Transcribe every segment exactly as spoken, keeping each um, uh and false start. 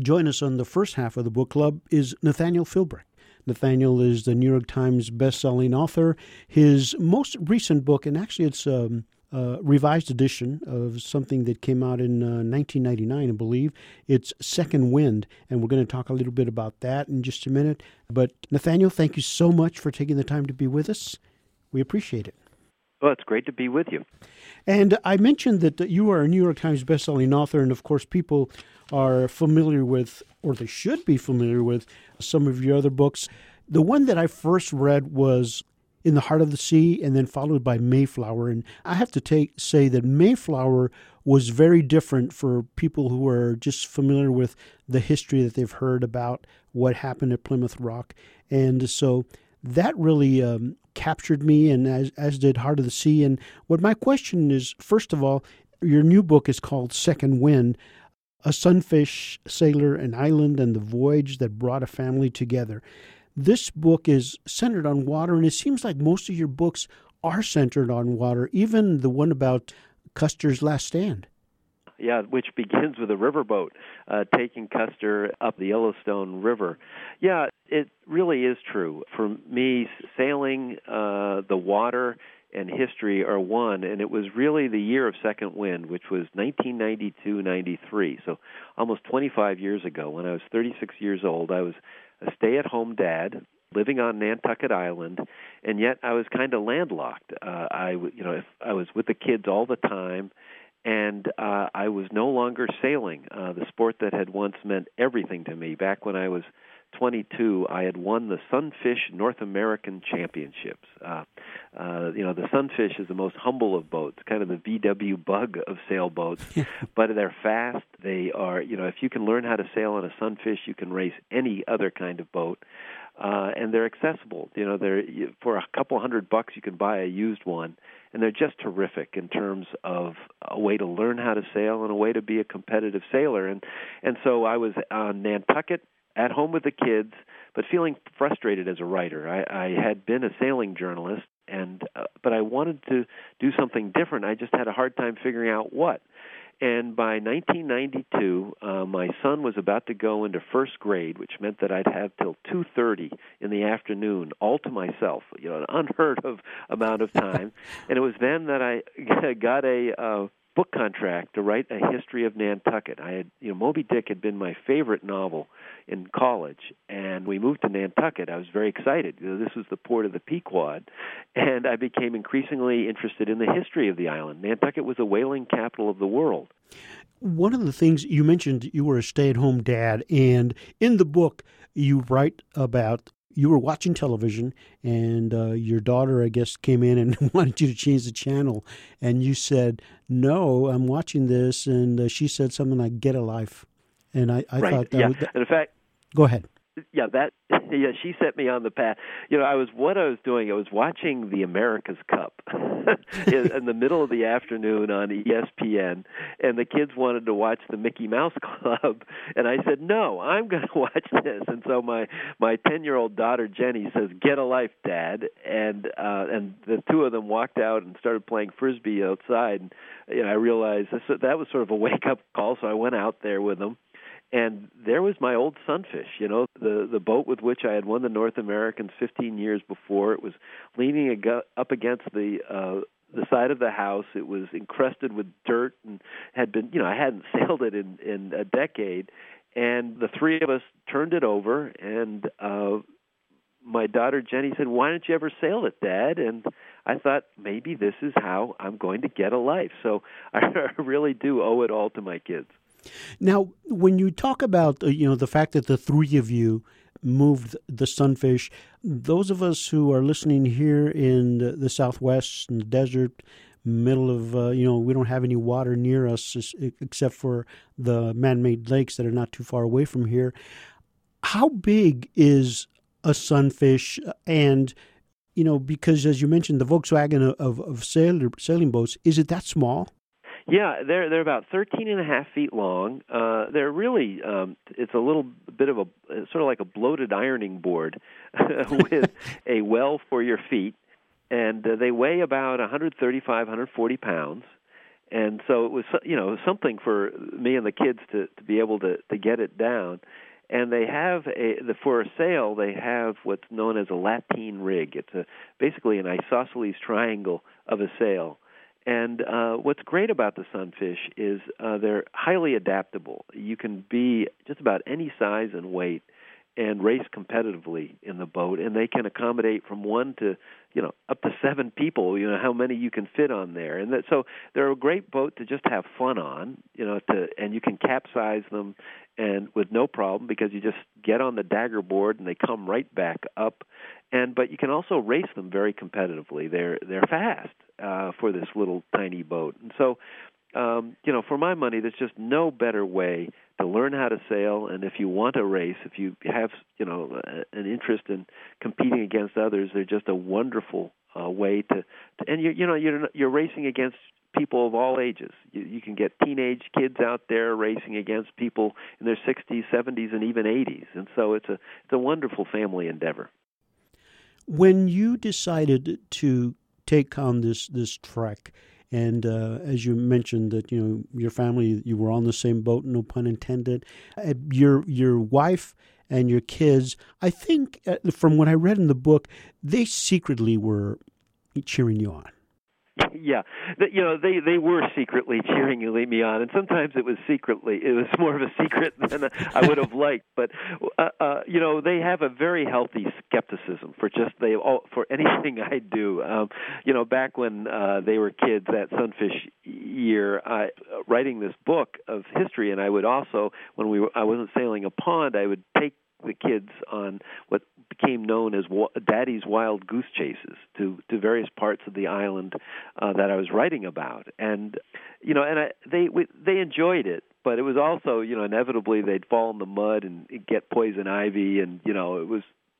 join us on the first half of the book club is Nathaniel Philbrick. Nathaniel is the New York Times best-selling author. His most recent book, and actually it's um, a revised edition of something that came out in uh, nineteen ninety-nine, I believe. It's Second Wind, and we're going to talk a little bit about that in just a minute. But Nathaniel, thank you so much for taking the time to be with us. We appreciate it. Well, it's great to be with you. And I mentioned that you are a New York Times bestselling author, and of course people are familiar with, or they should be familiar with, some of your other books. The one that I first read was In the Heart of the Sea, and then followed by Mayflower. And I have to take say that Mayflower was very different for people who are just familiar with the history that they've heard about what happened at Plymouth Rock. And so that really um, captured me, and as, as did Heart of the Sea. And what my question is, first of all, your new book is called Second Wind, A Sunfish Sailor, an Island, and the Voyage That Brought a Family Together. This book is centered on water, and it seems like most of your books are centered on water, even the one about Custer's Last Stand. Yeah, which begins with a riverboat uh, taking Custer up the Yellowstone River. Yeah, it really is true. For me, sailing, uh, the water, and history are one, and it was really the year of Second Wind, which was nineteen ninety-two ninety-three, so almost twenty-five years ago. When I was thirty-six years old, I was a stay-at-home dad living on Nantucket Island, and yet I was kind of landlocked. Uh, I, you know, if I was with the kids all the time, and uh, I was no longer sailing, uh, the sport that had once meant everything to me. Back when I was twenty-two, I had won the Sunfish North American Championships. Uh, uh, you know, the Sunfish is the most humble of boats, kind of the V W Bug of sailboats, but they're fast. They are, you know, if you can learn how to sail on a Sunfish, you can race any other kind of boat. Uh, and they're accessible. You know, they're for a couple hundred bucks you can buy a used one, and they're just terrific in terms of a way to learn how to sail and a way to be a competitive sailor. And and so I was on Nantucket at home with the kids, but feeling frustrated as a writer. I, I had been a sailing journalist, and uh, but I wanted to do something different. I just had a hard time figuring out what. And by nineteen ninety-two, uh, my son was about to go into first grade, which meant that I'd have till two thirty in the afternoon all to myself, you know, an unheard of amount of time. And it was then that I got a uh, book contract to write a history of Nantucket. I had, you know, Moby Dick had been my favorite novel in college, and we moved to Nantucket. I was very excited. You know, this was the port of the Pequod, and I became increasingly interested in the history of the island. Nantucket was a whaling capital of the world. One of the things you mentioned, you were a stay-at-home dad, and in the book you write about you were watching television, and uh, your daughter, I guess, came in and wanted you to change the channel, and you said, no, I'm watching this, and uh, she said something like, get a life. And I, I right. thought that yeah. was... That... And in fact... Go ahead. Yeah, that yeah, she set me on the path. You know, I was what I was doing. I was watching the America's Cup in, in the middle of the afternoon on E S P N, and the kids wanted to watch the Mickey Mouse Club, and I said, "No, I'm going to watch this." And so my my ten-year-old daughter Jenny says, "Get a life, Dad," and uh, and the two of them walked out and started playing frisbee outside. And you know, I realized this, that was sort of a wake-up call, so I went out there with them. And there was my old Sunfish, you know, the the boat with which I had won the North Americans fifteen years before. It was leaning ag- up against the uh, the side of the house. It was encrusted with dirt and had been, you know, I hadn't sailed it in, in a decade. And the three of us turned it over, and uh, my daughter Jenny said, "Why don't you ever sail it, Dad?" And I thought, maybe this is how I'm going to get a life. So I really do owe it all to my kids. Now, when you talk about, uh, you know, the fact that the three of you moved the Sunfish, those of us who are listening here in the, the Southwest, in the desert, middle of, uh, you know, we don't have any water near us except for the man-made lakes that are not too far away from here. How big is a Sunfish? And, you know, because as you mentioned, the Volkswagen of, of sail, sailing boats, is it that small? Yeah, they're they're about thirteen and a half feet long. Uh, they're really um, it's a little bit of a sort of like a bloated ironing board with a well for your feet, and uh, they weigh about one thirty-five, one forty pounds. and so it was, you know, something for me and the kids to, to be able to, to get it down. And they have a the, for a sail. They have what's known as a lateen rig. It's a basically an isosceles triangle of a sail. And uh, what's great about the Sunfish is uh, they're highly adaptable. You can be just about any size and weight and race competitively in the boat, and they can accommodate from one to, you know, up to seven people, you know, how many you can fit on there. And that, so they're a great boat to just have fun on, you know, to, and you can capsize them and with no problem because you just get on the dagger board and they come right back up. And but you can also race them very competitively. They're they're fast uh, for this little tiny boat. And so, um, you know, for my money, there's just no better way to learn how to sail. And if you want to race, if you have, you know, an interest in competing against others, they're just a wonderful uh, way to, to. And you you know you're you're racing against people of all ages. You, you can get teenage kids out there racing against people in their sixties, seventies, and even eighties. And so it's a it's a wonderful family endeavor. When you decided to take on this this trek, and uh, as you mentioned that you know your family, you were on the same boat, no pun intended. Uh, your your wife and your kids, I think, uh, from what I read in the book, they secretly were cheering you on. Yeah, you know, they, they were secretly cheering me on, and sometimes it was secretly, it was more of a secret than I would have liked. But uh, uh, you know, they have a very healthy skepticism for just they all, for anything I do. Um, you know, back when uh, they were kids, that Sunfish year, I, writing this book of history, and I would also, when we were, I wasn't sailing a pond, I would take the kids on what became known as Daddy's Wild Goose Chases to, to various parts of the island uh, that I was writing about, and you know, and I, they we, they enjoyed it, but it was also, you know, inevitably they'd fall in the mud and get poison ivy, and you know, it was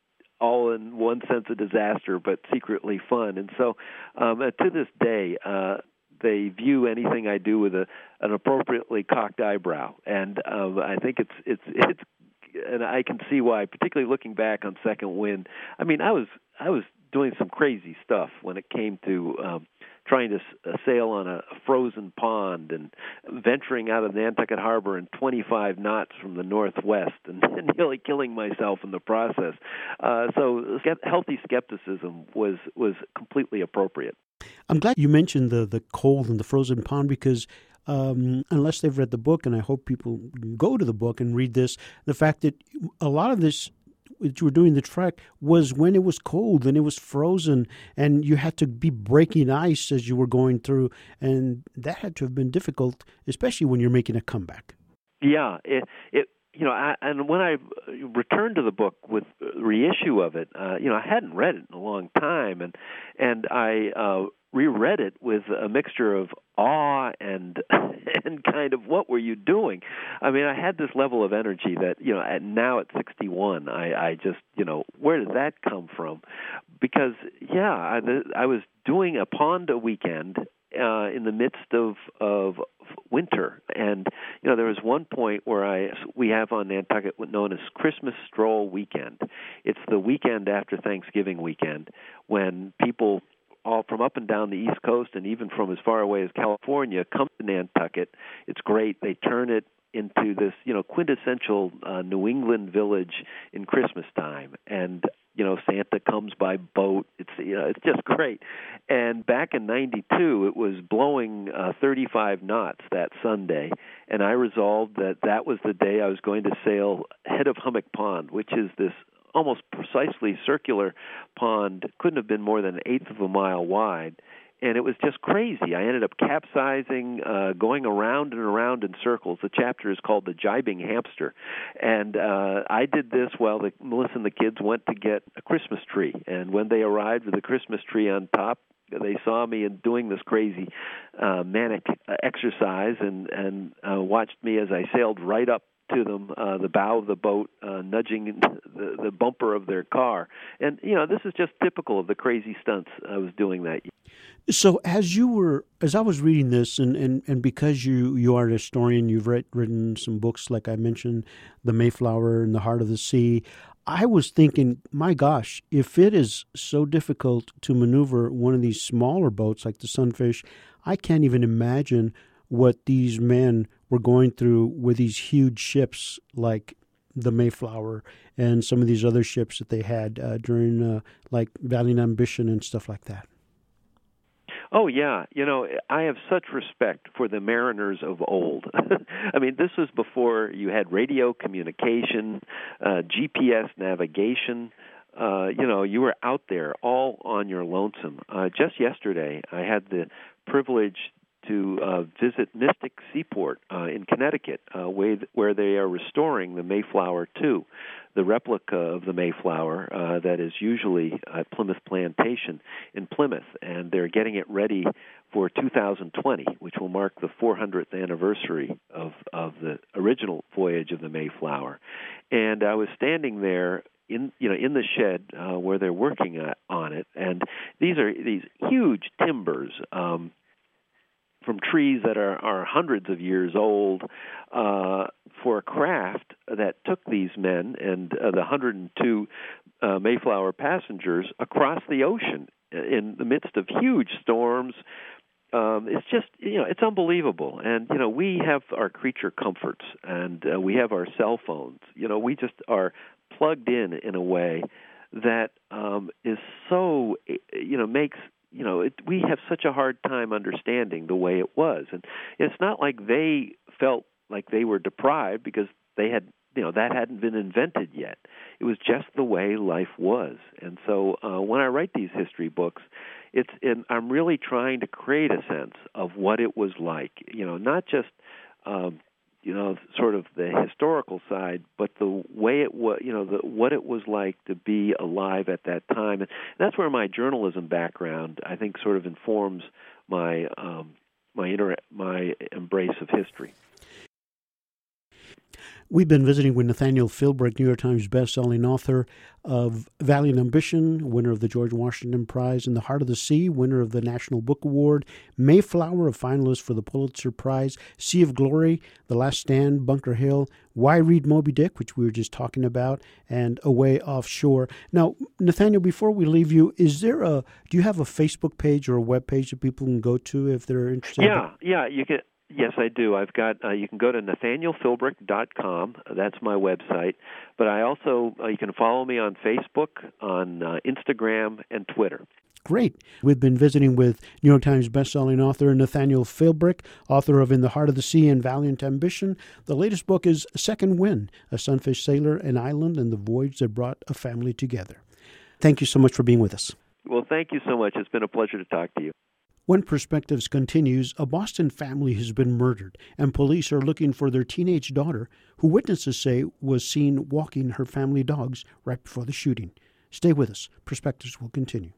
all in one sense a disaster, but secretly fun, and so um, to this day. Uh, They view anything I do with a an appropriately cocked eyebrow, and um, I think it's it's it's. And I can see why, particularly looking back on Second Wind. I mean, I was I was doing some crazy stuff when it came to um, trying to s- sail on a frozen pond and venturing out of Nantucket Harbor in twenty-five knots from the northwest and, and nearly killing myself in the process. Uh, so healthy skepticism was was completely appropriate. I'm glad you mentioned the, the cold and the frozen pond because um, unless they've read the book, and I hope people go to the book and read this, the fact that a lot of this that you were doing the trek was when it was cold and it was frozen and you had to be breaking ice as you were going through, and that had to have been difficult, especially when you're making a comeback. Yeah, it it you know, I, and when I returned to the book with reissue of it, uh, you know, I hadn't read it in a long time, and and I uh, reread it with a mixture of awe and and kind of what were you doing? I mean, I had this level of energy that, you know, at, now at sixty-one, I, I just, you know, where did that come from? Because, yeah, I, I was doing a pond a weekend uh, in the midst of, of winter. And, you know, there was one point where I we have on Nantucket what's known as Christmas Stroll Weekend. It's the weekend after Thanksgiving weekend when people all from up and down the East Coast and even from as far away as California come to Nantucket. It's great. They turn it into this, you know, quintessential uh, New England village in Christmas time. And, you know, Santa comes by boat. It's, you know, it's just great. And back in ninety-two, it was blowing uh, thirty-five knots that Sunday, and I resolved that that was the day I was going to sail head of Hummock Pond, which is this almost precisely circular pond, couldn't have been more than an eighth of a mile wide. And it was just crazy. I ended up capsizing, uh, going around and around in circles. The chapter is called The Jibing Hamster. And uh, I did this while the, Melissa and the kids went to get a Christmas tree. And when they arrived with the Christmas tree on top, they saw me in doing this crazy uh, manic uh, exercise and, and uh, watched me as I sailed right up to them, uh, the bow of the boat, uh, nudging the, the bumper of their car. And, you know, this is just typical of the crazy stunts I was doing that year. So as you were, as I was reading this, and, and, and because you, you are a historian, you've read, written some books, like I mentioned, The Mayflower and The Heart of the Sea, I was thinking, my gosh, if it is so difficult to maneuver one of these smaller boats like the Sunfish, I can't even imagine what these men were going through with these huge ships like the Mayflower and some of these other ships that they had uh, during uh, like Valiant Ambition and stuff like that. Oh, yeah. You know, I have such respect for the mariners of old. I mean, this was before you had radio communication, uh, G P S navigation. Uh, you know, you were out there all on your lonesome. Uh, just yesterday, I had the privilege to uh, visit Mystic Seaport uh, in Connecticut, uh, where, where they are restoring the Mayflower two, the replica of the Mayflower uh, that is usually at Plymouth Plantation in Plymouth, and they're getting it ready for two thousand twenty, which will mark the four hundredth anniversary of, of the original voyage of the Mayflower. And I was standing there in you know in the shed uh, where they're working uh, on it, and these are these huge timbers. Um, from trees that are, are hundreds of years old, uh, for a craft that took these men and uh, the one hundred two uh, Mayflower passengers across the ocean in the midst of huge storms. Um, it's just, you know, it's unbelievable. And, you know, we have our creature comforts, and uh, we have our cell phones. You know, we just are plugged in in a way that um, is so, you know, makes You know, it, we have such a hard time understanding the way it was. And it's not like they felt like they were deprived because they had, you know, that hadn't been invented yet. It was just the way life was. And so uh, when I write these history books, it's in, I'm really trying to create a sense of what it was like, you know, not just, um, you know, sort of the historical side, but the way it was, you know, the, what it was like to be alive at that time. And that's where my journalism background, I think, sort of informs my um, my inter- my embrace of history. We've been visiting with Nathaniel Philbrick, New York Times bestselling author of Valiant Ambition, winner of the George Washington Prize, In the Heart of the Sea, winner of the National Book Award, Mayflower, a finalist for the Pulitzer Prize, Sea of Glory, The Last Stand, Bunker Hill, Why Read Moby Dick, which we were just talking about, and Away Offshore. Now, Nathaniel, before we leave you, is there a, do you have a Facebook page or a web page that people can go to if they're interested? Yeah, yeah, you can. Yes, I do. I've got. Uh, you can go to nathaniel philbrick dot com. That's my website. But I also uh, you can follow me on Facebook, on uh, Instagram, and Twitter. Great. We've been visiting with New York Times bestselling author Nathaniel Philbrick, author of In the Heart of the Sea and Valiant Ambition. The latest book is Second Wind: A Sunfish Sailor, an Island, and the Voyage That Brought a Family Together. Thank you so much for being with us. Well, thank you so much. It's been a pleasure to talk to you. When Perspectives continues, a Boston family has been murdered, and police are looking for their teenage daughter, who witnesses say was seen walking her family dogs right before the shooting. Stay with us. Perspectives will continue.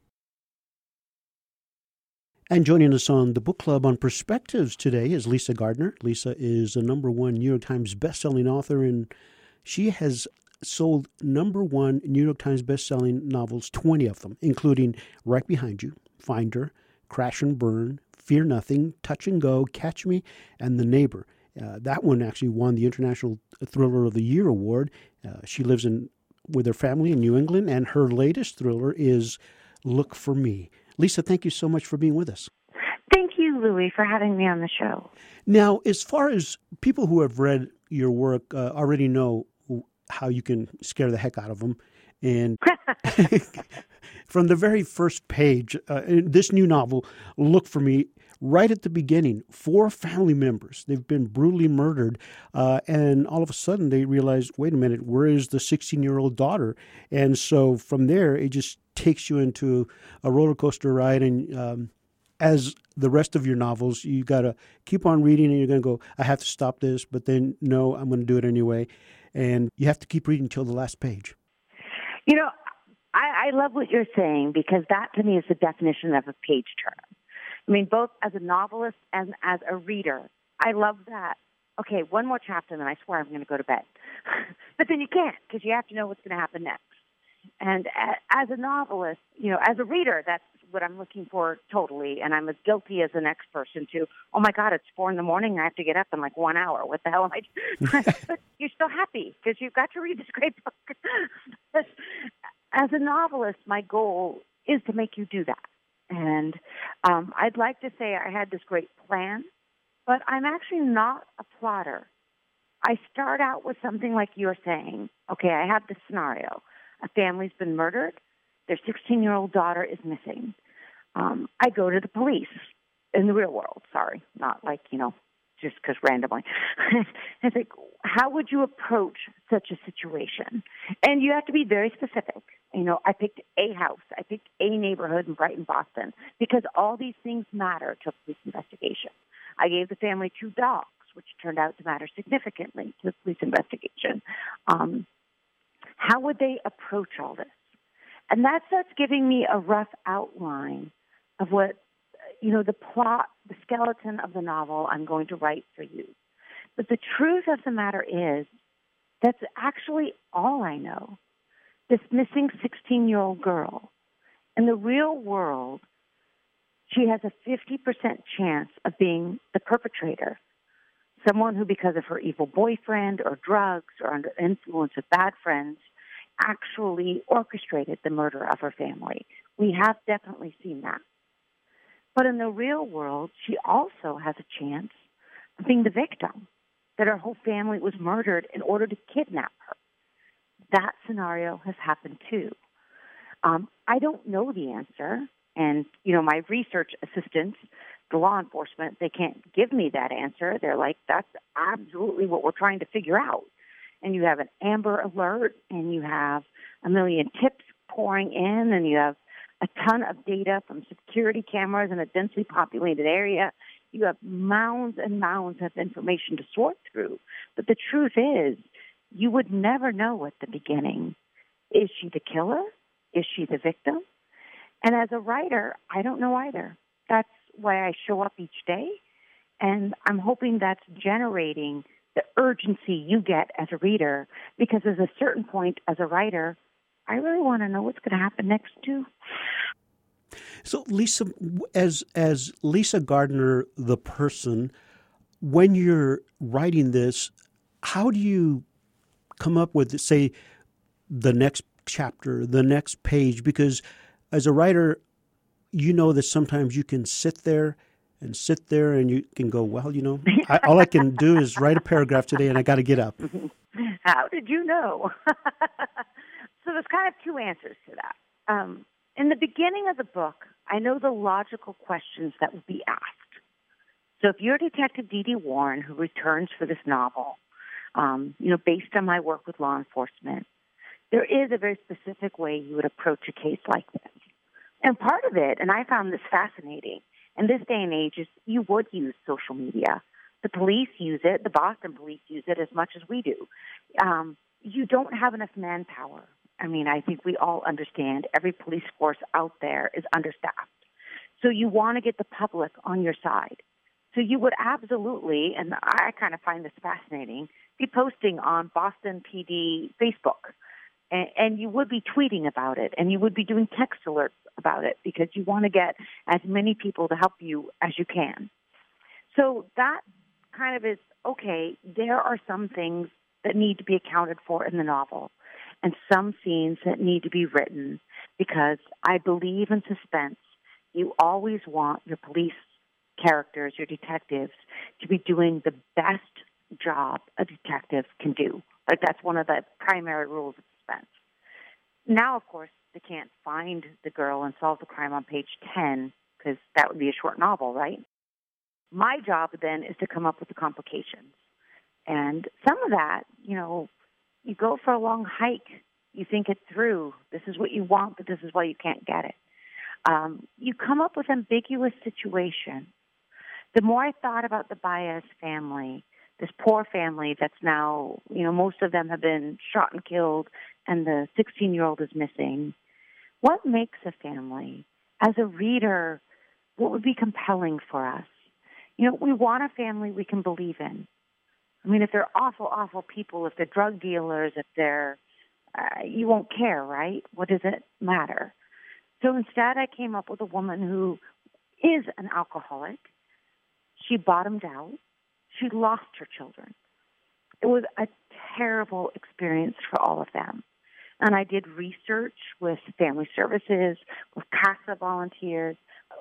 And joining us on the book club on Perspectives today is Lisa Gardner. Lisa is a number one New York Times bestselling author, and she has sold number one New York Times bestselling novels, twenty of them, including Right Behind You, Finder, Crash and Burn, Fear Nothing, Touch and Go, Catch Me, and The Neighbor. Uh, that one actually won the International Thriller of the Year award. Uh, she lives in with her family in New England, and her latest thriller is Look for Me. Lisa, thank you so much for being with us. Thank you, Louis, for having me on the show. Now, as far as people who have read your work uh, already know how you can scare the heck out of them, and from the very first page, uh, in this new novel, Look for Me, right at the beginning, four family members, they've been brutally murdered, uh, and all of a sudden they realize, wait a minute, where is the sixteen-year-old daughter? And so from there, it just takes you into a roller coaster ride, and um, as the rest of your novels, you got to keep on reading, and you're going to go, I have to stop this, but then, no, I'm going to do it anyway. And you have to keep reading until the last page. You know, I, I love what you're saying, because that to me is the definition of a page turner. I mean, both as a novelist and as a reader, I love that. Okay, one more chapter, and then I swear I'm going to go to bed. But then you can't, because you have to know what's going to happen next. And as a novelist, you know, as a reader, that's what I'm looking for totally. And I'm as guilty as the next person to, oh, my God, it's four in the morning. I have to get up in like one hour. What the hell am I doing? But you're still happy because you've got to read this great book. But as a novelist, my goal is to make you do that. And um, I'd like to say I had this great plan, but I'm actually not a plotter. I start out with something like you're saying. Okay, I have this scenario. A family's been murdered. Their sixteen-year-old daughter is missing. Um, I go to the police in the real world. Sorry, not like, you know, just because randomly. I think, how would you approach such a situation? And you have to be very specific. You know, I picked a house. I picked a neighborhood in Brighton, Boston, because all these things matter to a police investigation. I gave the family two dogs, which turned out to matter significantly to the police investigation. Um, how would they approach all this? And that starts giving me a rough outline of what, you know, the plot, the skeleton of the novel I'm going to write for you. But the truth of the matter is, that's actually all I know. This missing sixteen-year-old girl. In the real world, she has a fifty percent chance of being the perpetrator, someone who, because of her evil boyfriend or drugs or under the influence of bad friends, actually orchestrated the murder of her family. We have definitely seen that. But in the real world, she also has a chance of being the victim, that her whole family was murdered in order to kidnap her. That scenario has happened too. Um, I don't know the answer. And, you know, my research assistants, the law enforcement, they can't give me that answer. They're like, that's absolutely what we're trying to figure out. And you have an Amber Alert, and you have a million tips pouring in, and you have a ton of data from security cameras in a densely populated area. You have mounds and mounds of information to sort through. But the truth is, you would never know at the beginning. Is she the killer? Is she the victim? And as a writer, I don't know either. That's why I show up each day, and I'm hoping that's generating the urgency you get as a reader, because at a certain point as a writer, I really want to know what's going to happen next too. So, Lisa, as as Lisa Gardner, the person, when you're writing this, how do you come up with, say, the next chapter, the next page? Because as a writer, you know that sometimes you can sit there and sit there and you can go, well, you know, I, all I can do is write a paragraph today and I got to get up. How did you know? So there's kind of two answers to that. Um, in the beginning of the book, I know the logical questions that will be asked. So if you're Detective Dee Dee Warren, who returns for this novel, um, you know, based on my work with law enforcement, there is a very specific way you would approach a case like this. And part of it, and I found this fascinating, in this day and age, is you would use social media. The police use it. The Boston police use it as much as we do. Um, you don't have enough manpower. I mean, I think we all understand every police force out there is understaffed. So you want to get the public on your side. So you would absolutely, and I kind of find this fascinating, be posting on Boston P D Facebook. And, and you would be tweeting about it, and you would be doing text alerts about it, because you want to get as many people to help you as you can. So that kind of is, okay, there are some things that need to be accounted for in the novel, and some scenes that need to be written, because I believe in suspense. You always want your police characters, your detectives, to be doing the best job a detective can do. Like, that's one of the primary rules of suspense. Now, of course, they can't find the girl and solve the crime on page ten, because that would be a short novel, right? My job then is to come up with the complications. And some of that, you know, you go for a long hike, you think it through. This is what you want, but this is why you can't get it. Um, you come up with ambiguous situations. The more I thought about the Baez family, this poor family that's now, you know, most of them have been shot and killed, and the sixteen-year-old is missing. What makes a family? As a reader, what would be compelling for us? You know, we want a family we can believe in. I mean, if they're awful, awful people, if they're drug dealers, if they're, uh, you won't care, right? What does it matter? So instead, I came up with a woman who is an alcoholic. She bottomed out. She lost her children. It was a terrible experience for all of them. And I did research with family services, with CASA volunteers,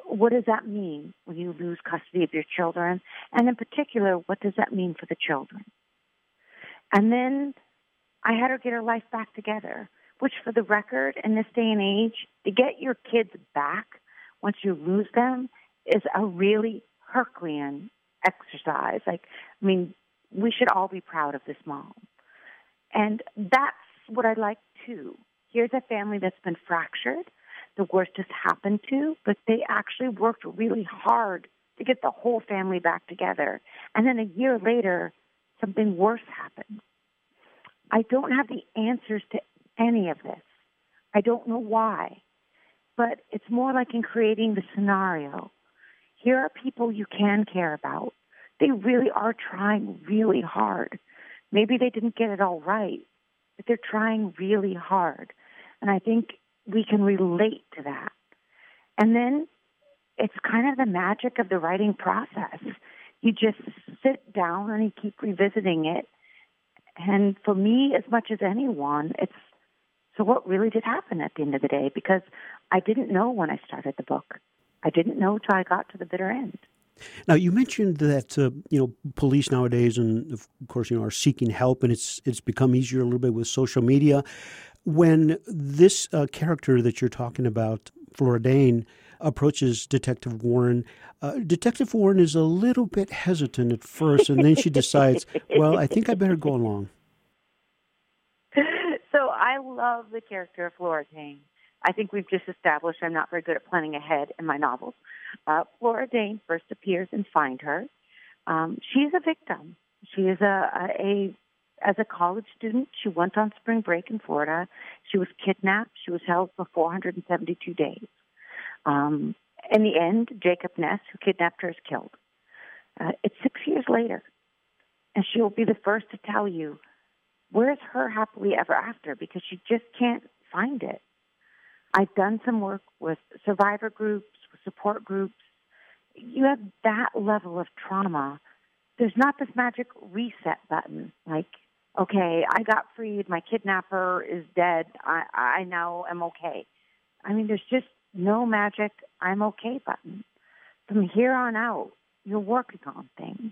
what does that mean when you lose custody of your children? And in particular, what does that mean for the children? And then I had her get her life back together, which for the record, in this day and age, to get your kids back once you lose them is a really Herculean exercise. Like, I mean, we should all be proud of this mom. And that's what I like, too. Here's a family that's been fractured. The worst has happened to, but they actually worked really hard to get the whole family back together. And then a year later, something worse happened. I don't have the answers to any of this. I don't know why. But it's more like in creating the scenario. Here are people you can care about. They really are trying really hard. Maybe they didn't get it all right, but they're trying really hard. And I think we can relate to that. And then it's kind of the magic of the writing process. You just sit down and you keep revisiting it. And for me, as much as anyone, it's, so what really did happen at the end of the day? Because I didn't know when I started the book. I didn't know till I got to the bitter end. Now, you mentioned that, uh, you know, police nowadays, and of course, you know, are seeking help, and it's it's become easier a little bit with social media. When this uh, character that you're talking about, Flora Dane, approaches Detective Warren, uh, Detective Warren is a little bit hesitant at first, and then she decides, well, I think I better go along. So I love the character of Flora Dane. I think we've just established I'm not very good at planning ahead in my novels. Uh, Flora Dane first appears in Find Her. Um, she's a victim. She is a, a, a, as a college student, she went on spring break in Florida. She was kidnapped. She was held for four hundred seventy-two days. Um, in the end, Jacob Ness, who kidnapped her, is killed. Uh, it's six years later, and she will be the first to tell you, where's her happily ever after? Because she just can't find it. I've done some work with survivor groups, with support groups. You have that level of trauma. There's not this magic reset button, like, okay, I got freed, my kidnapper is dead, I, I now am okay. I mean, there's just no magic I'm okay button. From here on out, you're working on things.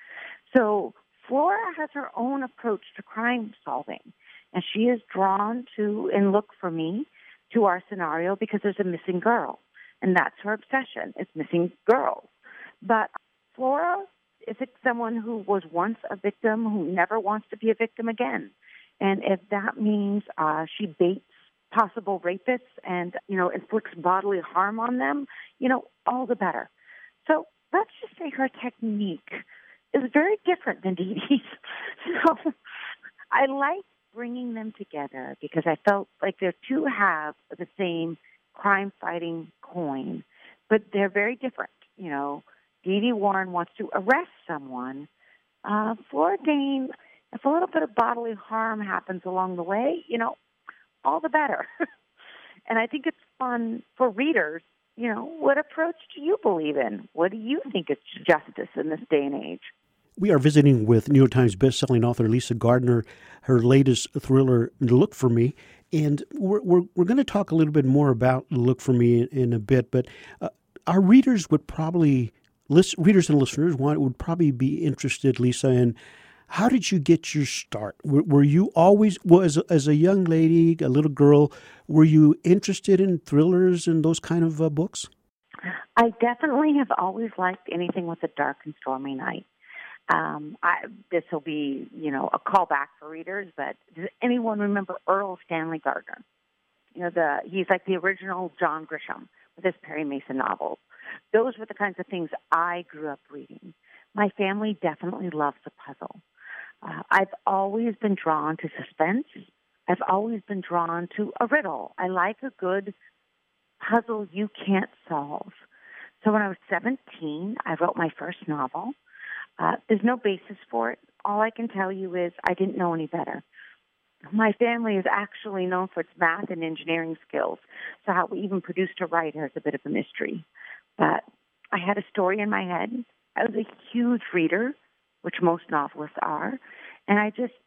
So Flora has her own approach to crime solving, and she is drawn to and look for me to our scenario because there's a missing girl, and that's her obsession, is missing girls. But Flora is someone who was once a victim who never wants to be a victim again. And if that means uh, she baits possible rapists and, you know, inflicts bodily harm on them, you know, all the better. So let's just say her technique is very different than Dee Dee's. So I like bringing them together because I felt like they're two halves of the same crime-fighting coin, but they're very different. You know, Dee Dee Warren wants to arrest someone. Uh, Flora Dane, if a little bit of bodily harm happens along the way, you know, all the better. And I think it's fun for readers. You know, what approach do you believe in? What do you think is justice in this day and age? We are visiting with New York Times bestselling author Lisa Gardner, her latest thriller, Look for Me. And we're we're, we're going to talk a little bit more about Look for Me in, in a bit. But uh, our readers would probably, list, readers and listeners want, would probably be interested, Lisa, in how did you get your start? Were, were you always, well, as a, as a young lady, a little girl, were you interested in thrillers and those kind of uh, books? I definitely have always liked anything with a dark and stormy night. Um, I, this will be, you know, a callback for readers, but does anyone remember Earl Stanley Gardner? You know, the he's like the original John Grisham with his Perry Mason novels. Those were the kinds of things I grew up reading. My family definitely loves a puzzle. Uh, I've always been drawn to suspense. I've always been drawn to a riddle. I like a good puzzle you can't solve. So when I was seventeen, I wrote my first novel. Uh, there's no basis for it. All I can tell you is I didn't know any better. My family is actually known for its math and engineering skills, so how we even produced a writer is a bit of a mystery. But I had a story in my head. I was a huge reader, which most novelists are, and I just,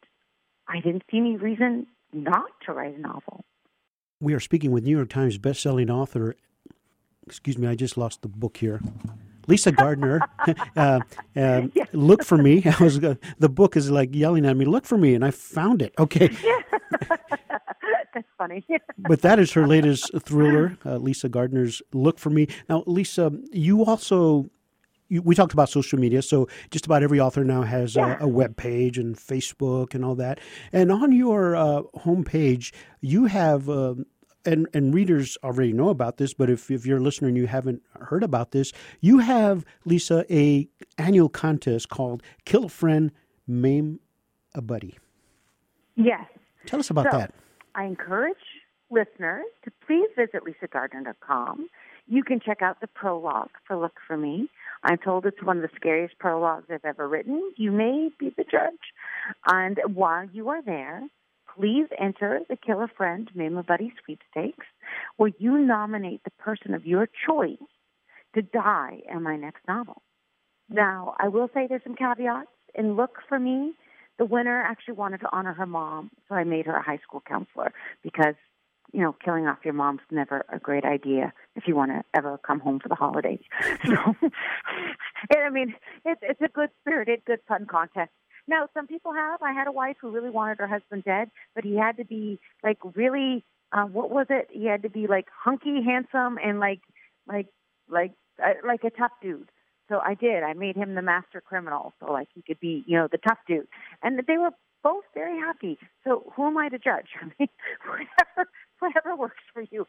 I didn't see any reason not to write a novel. We are speaking with New York Times bestselling author excuse me, I just lost the book here. Lisa Gardner, uh, uh, Look for Me. I was uh, the book is like yelling at me, look for me, and I found it. Okay. That's funny. But that is her latest thriller, uh, Lisa Gardner's Look for Me. Now, Lisa, you also, you, we talked about social media, so just about every author now has yeah. a, a web page and Facebook and all that. And on your uh, homepage, you have... Uh, And, and readers already know about this, but if, if you're a listener and you haven't heard about this, you have, Lisa, a annual contest called Kill a Friend, Maim a Buddy. Yes. Tell us about so, that. I encourage listeners to please visit lisa gardner dot com. You can check out the prologue for Look for Me. I'm told it's one of the scariest prologues I've ever written. You may be the judge. And while you are there, please enter the Kill a Friend, Maim a Buddy sweepstakes, where you nominate the person of your choice to die in my next novel. Now, I will say there's some caveats. In Look for Me, the winner actually wanted to honor her mom, so I made her a high school counselor because, you know, killing off your mom's never a great idea if you want to ever come home for the holidays. So, and I mean, it's, it's a good-spirited, good fun contest. Now, some people have. I had a wife who really wanted her husband dead, but he had to be, like, really, uh, what was it? He had to be, like, hunky, handsome, and, like, like, like, uh, like a tough dude. So I did. I made him the master criminal, so, like, he could be, you know, the tough dude. And they were both very happy. So who am I to judge? I mean, whatever, whatever works for you.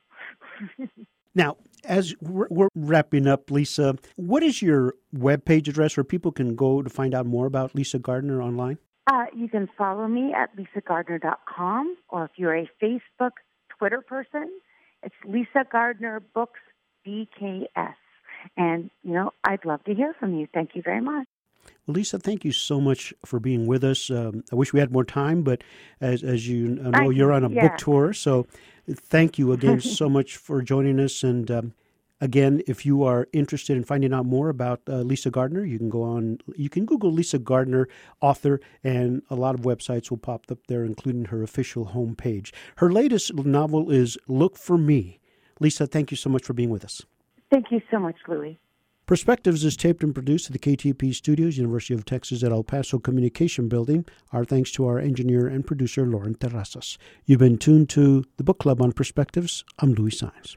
Now, as we're wrapping up, Lisa, what is your webpage address where people can go to find out more about Lisa Gardner online? Uh, you can follow me at lisa gardner dot com, or if you're a Facebook, Twitter person, it's Lisa Gardner Books B K S. And, you know, I'd love to hear from you. Thank you very much. Well, Lisa, thank you so much for being with us. Um, I wish we had more time, but as as you know, I, you're on a yeah. book tour, so thank you again so much for joining us. And um, again, if you are interested in finding out more about uh, Lisa Gardner, you can go on, you can Google Lisa Gardner author, and a lot of websites will pop up there, including her official homepage. Her latest novel is Look for Me. Lisa, thank you so much for being with us. Thank you so much, Louis. Perspectives is taped and produced at the K T P Studios, University of Texas at El Paso Communication Building. Our thanks to our engineer and producer, Lauren Terrazas. You've been tuned to the Book Club on Perspectives. I'm Louis Saenz.